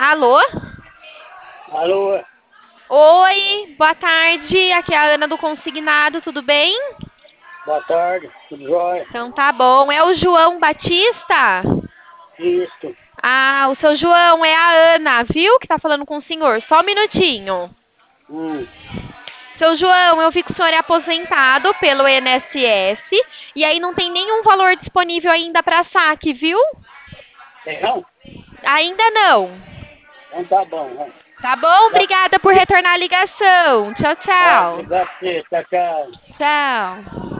Alô? Alô, Oi, boa tarde. Aqui é a Ana do Consignado, tudo bem? boa tarde, tudo jóia? Então tá bom. É o João Batista? Isso. Ah, o seu João é a Ana, viu? Que tá falando com o senhor. Só um minutinho. Hum, Seu João, eu vi que o senhor é aposentado pelo INSS e aí não tem nenhum valor disponível ainda para saque, viu? tem não? Ainda não. Então tá bom, vamos. Tá bom? Já, Obrigada por retornar a ligação. Tchau, tchau. obrigado por você, tchau, tchau. Tchau.